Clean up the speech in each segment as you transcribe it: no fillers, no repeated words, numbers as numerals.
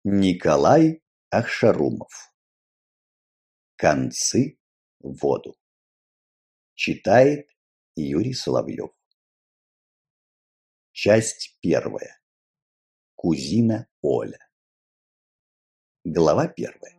Николай Ахшарумов. Концы в воду. Читает Юрий Соловьев. Часть первая. Кузина Оля. Глава первая.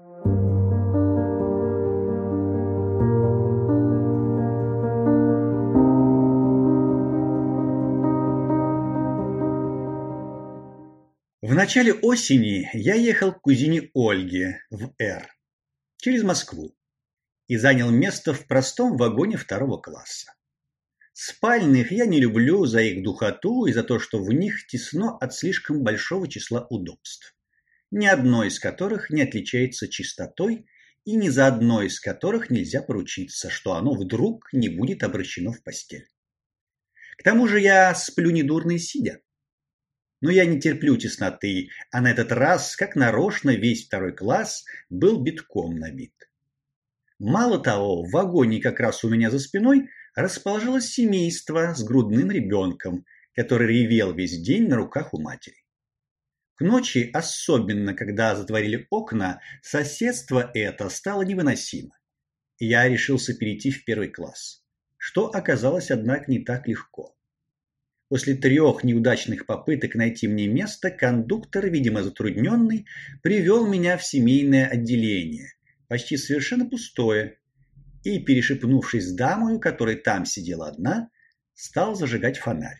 В начале осени я ехал к кузине Ольге в Р. через Москву и занял место в простом вагоне второго класса. Спальных я не люблю за их духоту и за то, что в них тесно от слишком большого числа удобств, ни одно из которых не отличается чистотой и ни за одно из которых нельзя поручиться, что оно вдруг не будет обращено в постель. К тому же я сплю недурно и сидя. Но я не терплю тесноты, а на этот раз, как нарочно, весь второй класс был битком набит. Мало того, в вагоне как раз у меня за спиной расположилось семейство с грудным ребенком, который ревел весь день на руках у матери. К ночи, особенно когда затворили окна, соседство это стало невыносимо, и я решился перейти в первый класс, что оказалось, однако, не так легко. После 3 неудачных попыток найти мне место, кондуктор, видимо затрудненный, привел меня в семейное отделение, почти совершенно пустое, и, перешепнувшись с дамою, которая там сидела одна, стал зажигать фонарь.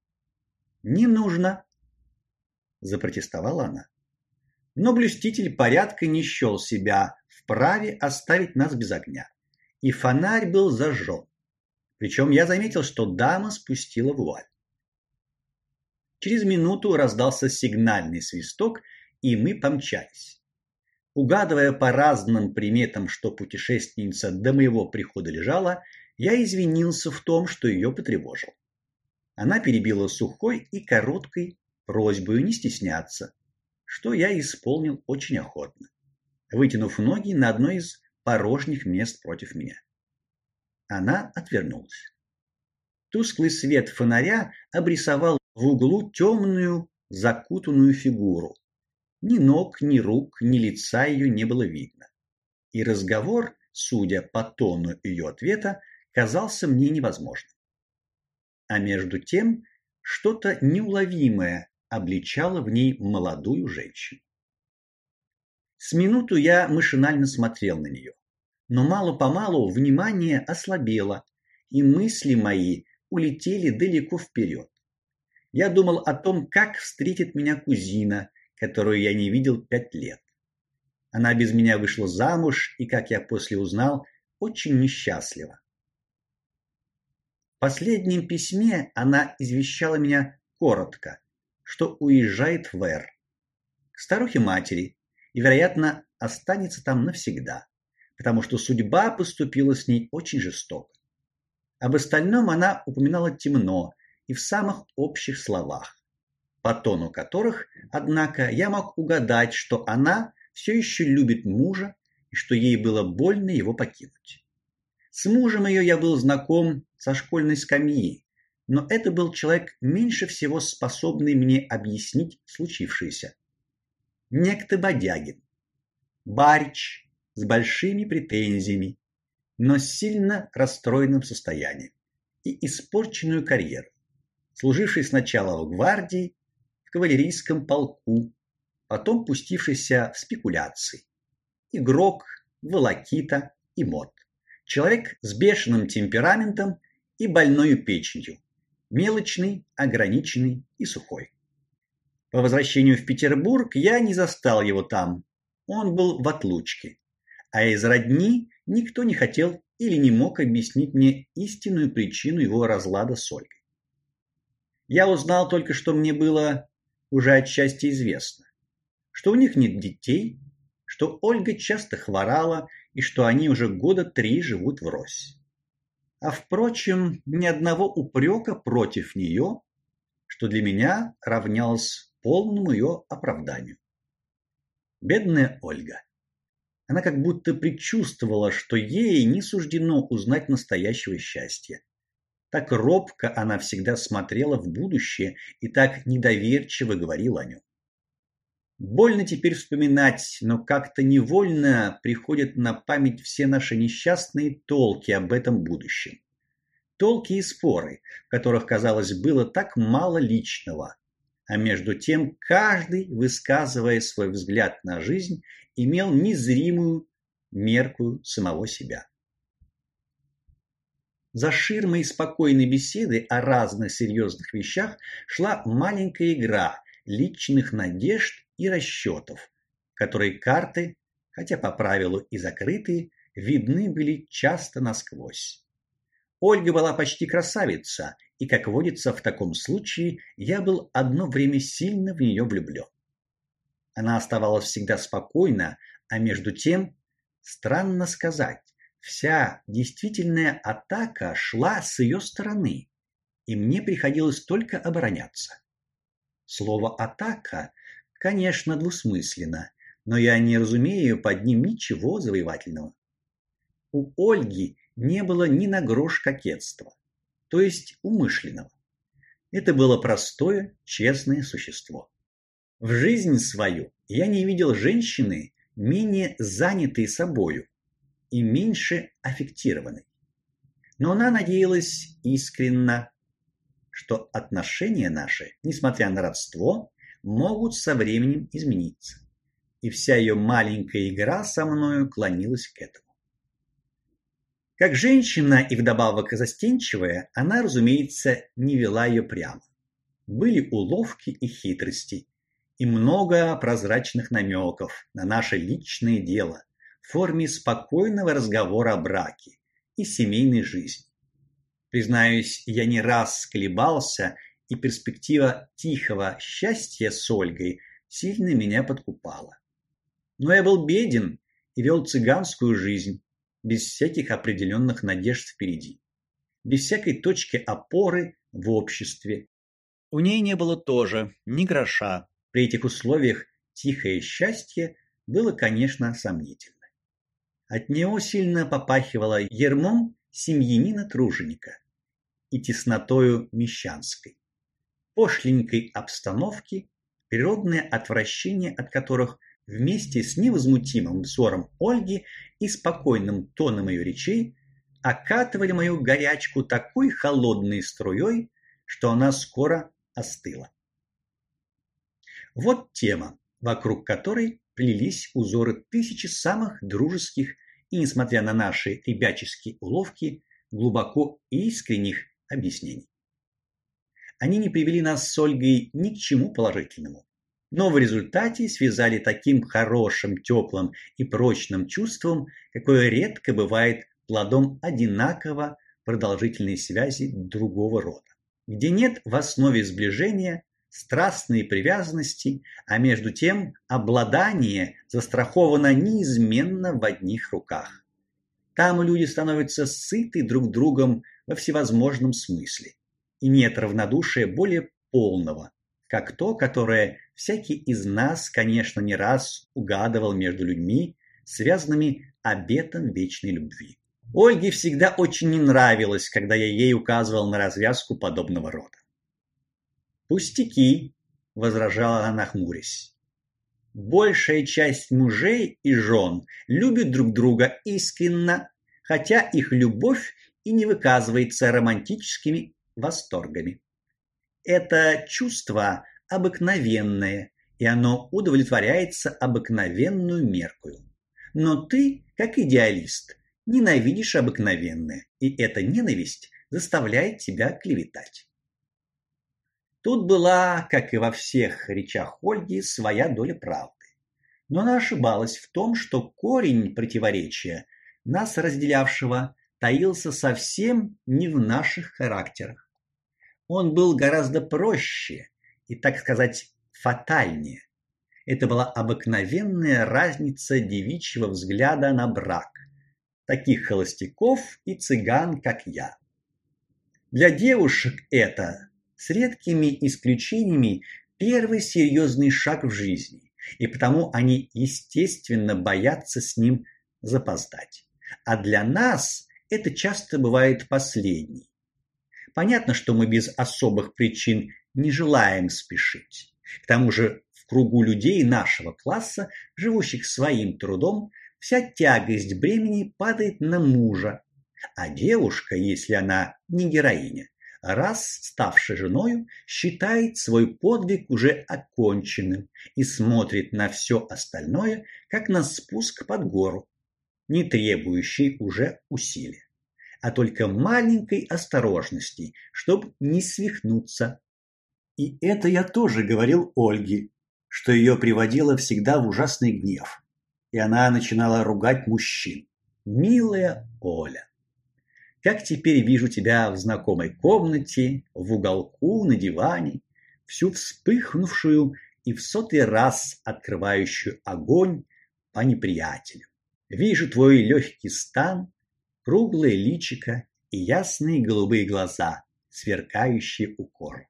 «Не нужно», – запротестовала она. Но блюститель порядка не счел себя вправе оставить нас без огня, и фонарь был зажжен. Причем я заметил, что дама спустила вуаль. Через минуту раздался сигнальный свисток, и мы помчались. Угадывая по разным приметам, что путешественница до моего прихода лежала, я извинился в том, что ее потревожил. Она перебила сухой и короткой просьбой не стесняться, что я исполнил очень охотно, вытянув ноги на одно из порожних мест против меня. Она отвернулась. Тусклый свет фонаря обрисовал в углу темную, закутанную фигуру. Ни ног, ни рук, ни лица ее не было видно. И разговор, судя по тону ее ответа, казался мне невозможным. А между тем, что-то неуловимое обличало в ней молодую женщину. С минуту я машинально смотрел на нее, но мало-помалу внимание ослабело, и мысли мои улетели далеко вперед. Я думал о том, как встретит меня кузина, которую я не видел 5 лет. Она без меня вышла замуж и, как я после узнал, очень несчастлива. В последнем письме она извещала меня коротко, что уезжает в Р. к старухе-матери и, вероятно, останется там навсегда, потому что судьба поступила с ней очень жестоко. Об остальном она упоминала темно и в самых общих словах, по тону которых, однако, я мог угадать, что она все еще любит мужа и что ей было больно его покинуть. С мужем ее я был знаком со школьной скамьи, но это был человек, меньше всего способный мне объяснить случившееся. Некто Бодягин, барич с большими претензиями, но с сильно расстроенным состоянием и испорченную карьеру, служивший сначала в гвардии, в кавалерийском полку, потом пустившийся в спекуляции, игрок, волокита и мод, человек с бешеным темпераментом и больною печенью, мелочный, ограниченный и сухой. По возвращению в Петербург я не застал его там, он был в отлучке, а из родни никто не хотел или не мог объяснить мне истинную причину его разлада с Ольгой. Я узнал только, что мне было уже отчасти известно, что у них нет детей, что Ольга часто хворала и что они уже 3 года живут врозь. А впрочем, ни одного упрека против нее, что для меня равнялось полному ее оправданию. Бедная Ольга. Она как будто предчувствовала, что ей не суждено узнать настоящего счастья. Так робко она всегда смотрела в будущее и так недоверчиво говорила о нем. Больно теперь вспоминать, но как-то невольно приходят на память все наши несчастные толки об этом будущем. Толки и споры, в которых, казалось, было так мало личного, а между тем каждый, высказывая свой взгляд на жизнь, имел незримую мерку самого себя. За ширмой спокойной беседы о разных серьезных вещах шла маленькая игра личных надежд и расчетов, в которой карты, хотя по правилу и закрытые, видны были часто насквозь. Ольга была почти красавица, и, как водится в таком случае, я был одно время сильно в нее влюблен. Она оставалась всегда спокойна, а между тем, странно сказать, вся действительная атака шла с ее стороны, и мне приходилось только обороняться. Слово «атака», конечно, двусмысленно, но я не разумею под ним ничего завоевательного. У Ольги не было ни на грош кокетства, то есть умышленного. Это было простое, честное существо. В жизнь свою я не видел женщины, менее занятой собою и меньше аффектированной. Но она надеялась искренно, что отношения наши, несмотря на родство, могут со временем измениться. И вся ее маленькая игра со мною клонилась к этому. Как женщина и вдобавок застенчивая, она, разумеется, не вела ее прямо. Были уловки и хитрости, и много прозрачных намеков на наше личное дело в форме спокойного разговора о браке и семейной жизни. Признаюсь, я не раз колебался, и перспектива тихого счастья с Ольгой сильно меня подкупала. Но я был беден и вел цыганскую жизнь, без всяких определенных надежд впереди, без всякой точки опоры в обществе. У ней не было тоже ни гроша. При этих условиях тихое счастье было, конечно, сомнительно. От него сильно попахивало ярмом семьянина-труженика и теснотою мещанской, пошленькой обстановки, природное отвращение от которых вместе с невозмутимым взором Ольги и спокойным тоном ее речей окатывали мою горячку такой холодной струей, что она скоро остыла. Вот тема, вокруг которой плелись узоры тысячи самых дружеских и, несмотря на наши ребяческие уловки, глубоко искренних объяснений. Они не привели нас с Ольгой ни к чему положительному, но в результате связали таким хорошим, теплым и прочным чувством, какое редко бывает плодом одинаково продолжительной связи другого рода, где нет в основе сближения страстной привязанности, а между тем обладание застраховано неизменно в одних руках. Там люди становятся сыты друг другом во всевозможном смысле, и нет равнодушия более полного, как то, которое всякий из нас, конечно, не раз угадывал между людьми, связанными обетом вечной любви. Ольге всегда очень не нравилось, когда я ей указывал на развязку подобного рода. «Пустяки», — возражала она, нахмурясь. «Большая часть мужей и жен любят друг друга искренно, хотя их любовь и не выказывается романтическими восторгами. Это чувство обыкновенное, и оно удовлетворяется обыкновенную меркою. Но ты, как идеалист, ненавидишь обыкновенное, и эта ненависть заставляет тебя клеветать». Тут была, как и во всех речах Ольги, своя доля правды. Но она ошибалась в том, что корень противоречия, нас разделявшего, таился совсем не в наших характерах. Он был гораздо проще и, так сказать, фатальнее. Это была обыкновенная разница девичьего взгляда на брак, таких холостяков и цыган, как я. Для девушек это, с редкими исключениями, первый серьезный шаг в жизни, и потому они, естественно, боятся с ним запоздать. А для нас это часто бывает последний. Понятно, что мы без особых причин не желаем спешить. К тому же в кругу людей нашего класса, живущих своим трудом, вся тягость бремени падает на мужа, а девушка, если она не героиня, раз ставшая женою, считает свой подвиг уже оконченным и смотрит на все остальное, как на спуск под гору, не требующий уже усилия, а только маленькой осторожности, чтобы не свихнуться. И это я тоже говорил Ольге, что ее приводило всегда в ужасный гнев, и она начинала ругать мужчин. Милая Оля, как теперь вижу тебя в знакомой комнате, в уголку, на диване, всю вспыхнувшую и в 100-й раз открывающую огонь по неприятелю. Вижу твой легкий стан, круглое личико и ясные голубые глаза, сверкающие укором.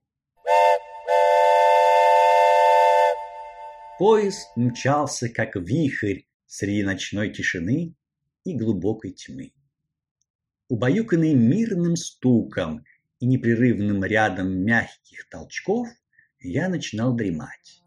Поезд мчался, как вихрь, среди ночной тишины и глубокой тьмы. Убаюканный мирным стуком и непрерывным рядом мягких толчков, я начинал дремать.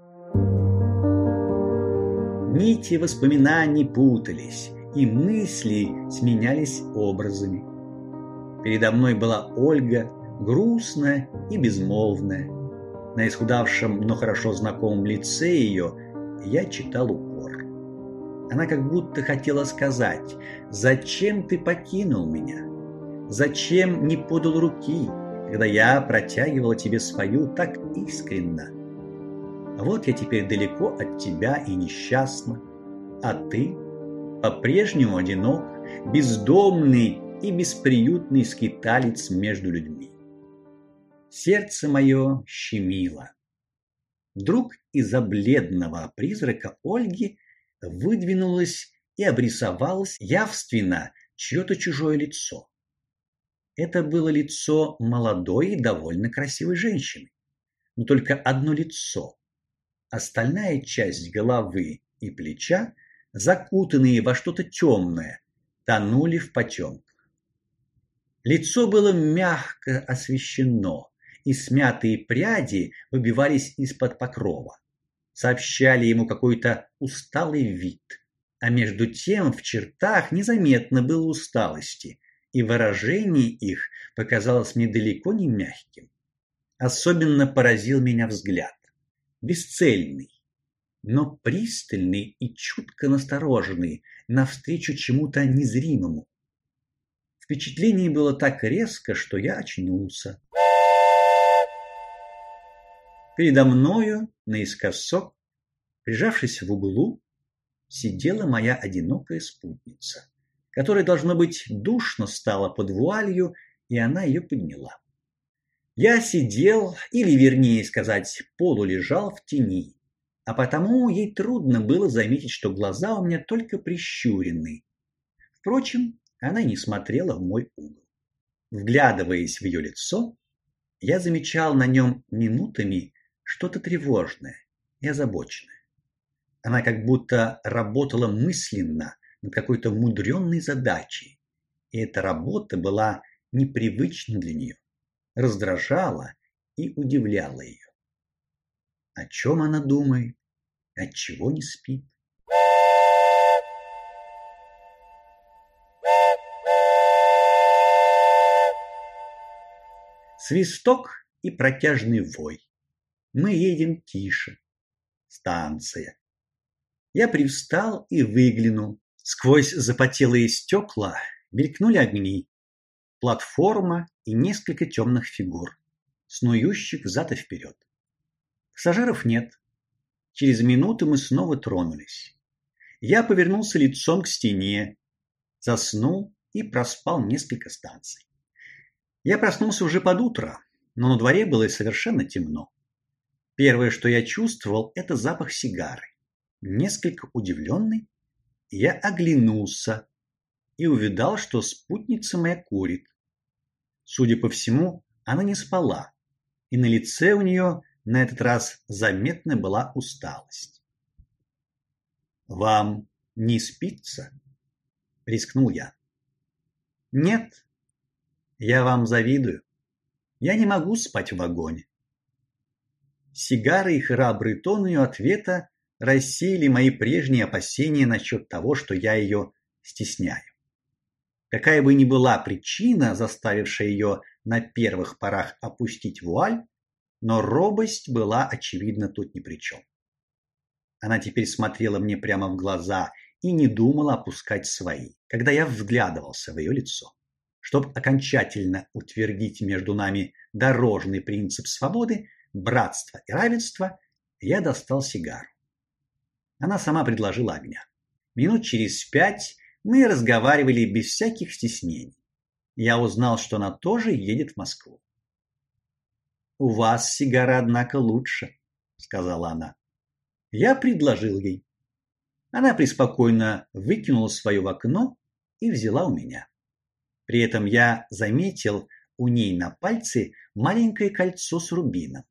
Нити воспоминаний путались, и мысли сменялись образами. Передо мной была Ольга, грустная и безмолвная. На исхудавшем, но хорошо знакомом лице ее я читал укор. Она как будто хотела сказать: «Зачем ты покинул меня? Зачем не подал руки, когда я протягивала тебе свою так искренно? Вот я теперь далеко от тебя и несчастна, а ты по-прежнему одинок, бездомный и бесприютный скиталец между людьми». Сердце мое щемило. Вдруг из-за бледного призрака Ольги выдвинулось и обрисовалось явственно чье-то чужое лицо. Это было лицо молодой и довольно красивой женщины, но только одно лицо. Остальная часть головы и плеча, закутанные во что-то темное, тонули в потемках. Лицо было мягко освещено, и смятые пряди выбивались из-под покрова, сообщали ему какой-то усталый вид, а между тем в чертах незаметно было усталости, и выражение их показалось мне далеко не мягким. Особенно поразил меня взгляд, бесцельный, но пристальный и чутко настороженный навстречу чему-то незримому. Впечатление было так резко, что я очнулся. Передо мною, наискосок, прижавшись в углу, сидела моя одинокая спутница, которой, должно быть, душно стало под вуалью, и она ее подняла. Я сидел, или, вернее сказать, полулежал в тени, а потому ей трудно было заметить, что глаза у меня только прищурены. Впрочем, она не смотрела в мой угол. Вглядываясь в ее лицо, я замечал на нем минутами что-то тревожное и озабоченное. Она как будто работала мысленно над какой-то мудрённой задачей, и эта работа была непривычна для нее, раздражала и удивляла ее. О чем она думает? Отчего не спит? Свисток и протяжный вой. Мы едем тише. Станция. Я привстал и выглянул. Сквозь запотелые стекла мелькнули огни, платформа и несколько темных фигур, снующих взад и вперед. Пассажиров нет. Через минуту мы снова тронулись. Я повернулся лицом к стене, заснул и проспал несколько станций. Я проснулся уже под утро, но на дворе было совершенно темно. Первое, что я чувствовал, это запах сигары. Несколько удивленный, я оглянулся и увидал, что спутница моя курит. Судя по всему, она не спала, и на лице у нее на этот раз заметна была усталость. «Вам не спится?» — рискнул я. «Нет, я вам завидую. Я не могу спать в вагоне». Сигары и храбрый тон ее ответа рассеяли мои прежние опасения насчет того, что я ее стесняю. Какая бы ни была причина, заставившая ее на первых порах опустить вуаль, но робость была, очевидно, тут ни при чем. Она теперь смотрела мне прямо в глаза и не думала опускать свои, когда я вглядывался в ее лицо. Чтобы окончательно утвердить между нами дорожный принцип свободы, братства и равенства, я достал сигару. Она сама предложила огня. Минут через 5 мы разговаривали без всяких стеснений. Я узнал, что она тоже едет в Москву. «У вас сигара, однако, лучше», — сказала она. Я предложил ей. Она преспокойно выкинула свою в окно и взяла у меня. При этом я заметил у ней на пальце маленькое кольцо с рубином.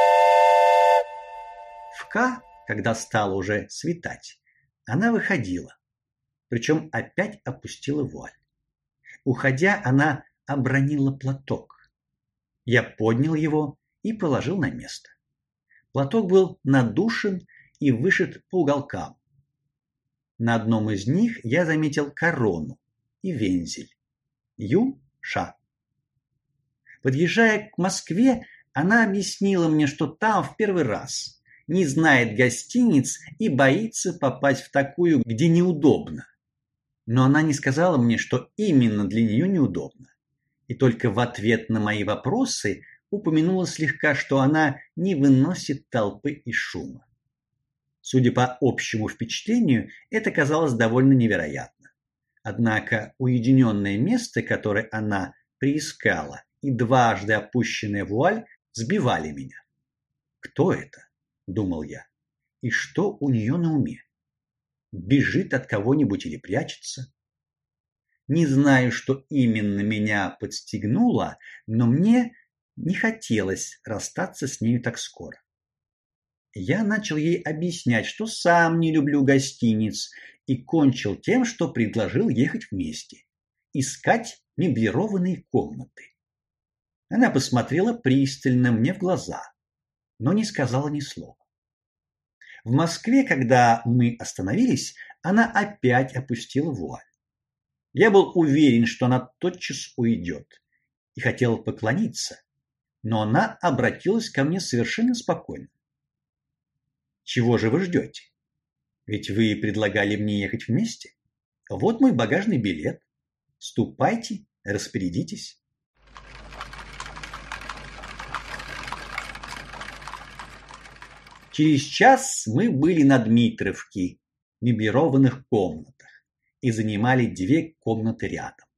Когда стало уже светать, она выходила, причем опять опустила вуаль. Уходя, она обронила платок. Я поднял его и положил на место. Платок был надушен и вышит по уголкам. На одном из них я заметил корону и вензель. Ю-ша. Подъезжая к Москве, она объяснила мне, что там в первый раз, не знает гостиниц и боится попасть в такую, где неудобно. Но она не сказала мне, что именно для нее неудобно. И только в ответ на мои вопросы упомянула слегка, что она не выносит толпы и шума. Судя по общему впечатлению, это казалось довольно невероятно. Однако уединенное место, которое она приискала, и дважды опущенная вуаль сбивали меня. «Кто это?» – думал я. «И что у нее на уме? Бежит от кого-нибудь или прячется?» Не знаю, что именно меня подстегнуло, но мне не хотелось расстаться с нею так скоро. Я начал ей объяснять, что сам не люблю гостиниц, и кончил тем, что предложил ехать вместе, искать меблированные комнаты. Она посмотрела пристально мне в глаза, но не сказала ни слова. В Москве, когда мы остановились, она опять опустила вуаль. Я был уверен, что она тотчас уйдет, и хотел поклониться, но она обратилась ко мне совершенно спокойно. «Чего же вы ждете? Ведь вы предлагали мне ехать вместе. Вот мой багажный билет. Ступайте, распорядитесь». Через час мы были на Дмитровке, в меблированных комнатах, и занимали 2 комнаты рядом.